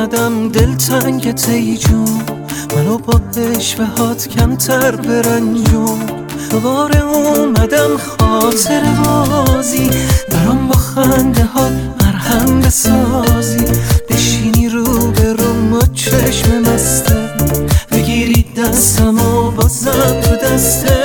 اومدم دلتنگت ای جون، منو با عشوهات کمتر برنجون. دوباره اومدم خاطر بازی، برام با خنده ها مرهم بسازی. بشینی رو به روم و چشم مسته، بگیری دستم و بازم تو دسته.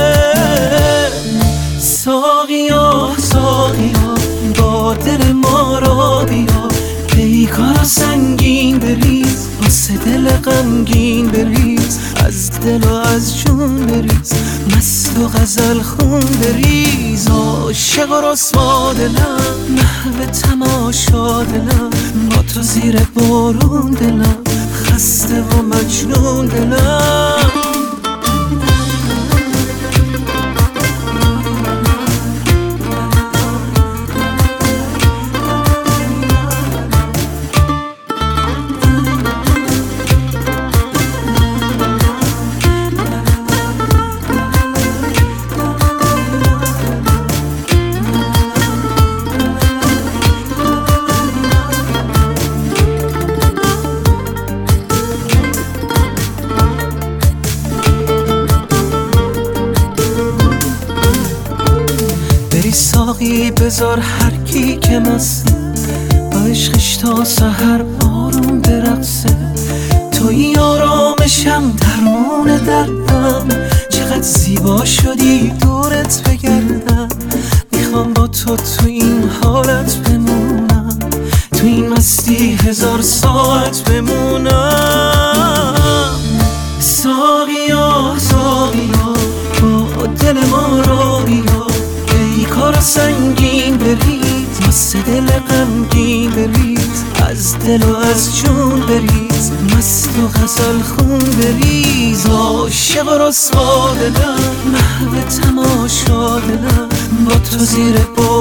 ساقیا ساقیا با دل ما را بیا، پیکارا سنگین بریز، واسه دل غمگین بریز. از دل و از جون بریز، مست و غزل خون بریز. عاشق و رسوا دلم، محو تماشا دلم، با تو زیر بارون دلم، خسته و مجنون دلم. ساقی بذار هر کی که مسته، با عشقش تا سحر آروم برقصه. توی آرامشم درمون دردم، چقدر زیبا شدی دورت بگردم. میخوام با تو این حالت بمونم، تو این مستی 1000 ساعت بمونم. ساقیا ساقیا با دل ما را بیا، پیکارا سنگین بریز، واسه دل غمگین بریز. از دل و از جون بریز، مست و غزل خون بریز. عاشق و رسوا دلم، محو تماشا دلم، با تو زیر